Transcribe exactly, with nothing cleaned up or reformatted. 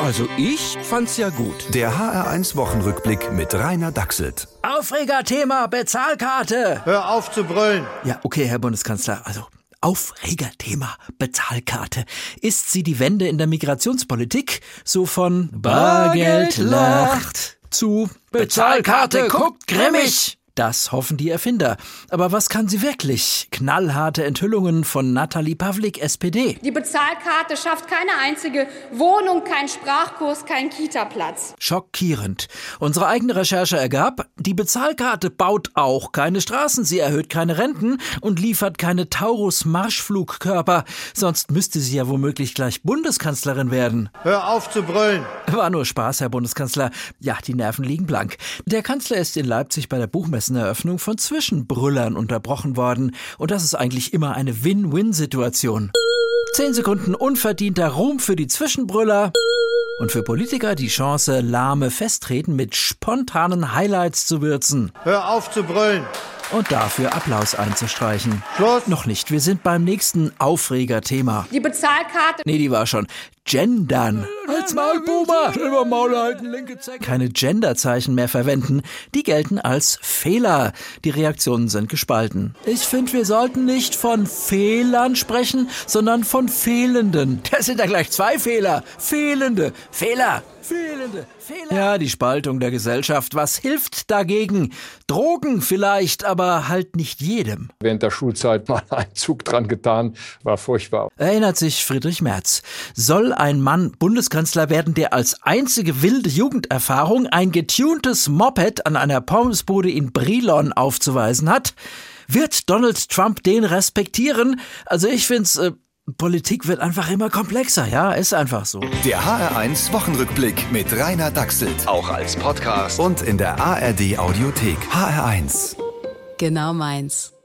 Also ich fand's ja gut. Der H R eins Wochenrückblick mit Rainer Dachselt. Aufregerthema, Bezahlkarte. Hör auf zu brüllen. Ja, okay, Herr Bundeskanzler, also Aufregerthema, Bezahlkarte. Ist sie die Wende in der Migrationspolitik? So von Bargeld lacht zu Bezahlkarte guckt grimmig. Das hoffen die Erfinder. Aber was kann sie wirklich? Knallharte Enthüllungen von Nathalie Pavlik, S P D. Die Bezahlkarte schafft keine einzige Wohnung, keinen Sprachkurs, keinen Kita-Platz. Schockierend. Unsere eigene Recherche ergab, die Bezahlkarte baut auch keine Straßen, sie erhöht keine Renten und liefert keine Taurus-Marschflugkörper. Sonst müsste sie ja womöglich gleich Bundeskanzlerin werden. Hör auf zu brüllen. War nur Spaß, Herr Bundeskanzler. Ja, die Nerven liegen blank. Der Kanzler ist in Leipzig bei der Buchmesseneröffnung von Zwischenbrüllern unterbrochen worden. Und das ist eigentlich immer eine Win-Win-Situation. Zehn Sekunden unverdienter Ruhm für die Zwischenbrüller. Und für Politiker die Chance, lahme Festtreten mit spontanen Highlights zu würzen. Hör auf zu brüllen. Und dafür Applaus einzustreichen. Schluss. Noch nicht, wir sind beim nächsten Aufregerthema. Die Bezahlkarte. Nee, die war schon. Gendern. Als Maulboomer. Selber Maul halten, linke Zecke. Keine Genderzeichen mehr verwenden. Die gelten als Fehler. Die Reaktionen sind gespalten. Ich finde, wir sollten nicht von Fehlern sprechen, sondern von Fehlenden. Das sind ja gleich zwei Fehler. Fehlende. Fehler. Fehlende. Fehler. Ja, die Spaltung der Gesellschaft. Was hilft dagegen? Drogen vielleicht, aber halt nicht jedem. Während der Schulzeit mal einen Zug dran getan, war furchtbar. Erinnert sich Friedrich Merz. Soll ein Mann Bundeskanzler werden, der als einzige wilde Jugenderfahrung ein getuntes Moped an einer Pommesbude in Brilon aufzuweisen hat? Wird Donald Trump den respektieren? Also ich find's, äh, Politik wird einfach immer komplexer, ja, ist einfach so. Der H R eins Wochenrückblick mit Rainer Dachselt. Auch als Podcast. Und in der A R D Audiothek. H R eins. Genau meins.